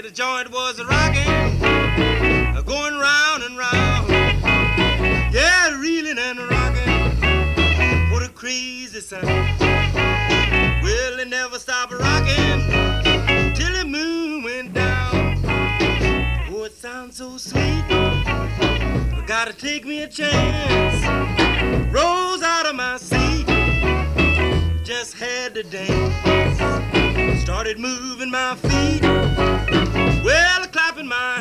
say the joint was rocking, going round and round. Yeah, reeling and rocking, what a crazy sound. Well, it never stopped rocking till the moon went down. Oh, it sounds so sweet, I gotta take me a chance. Rose out of my seat, just had to dance. Started moving my feet, well, clapping my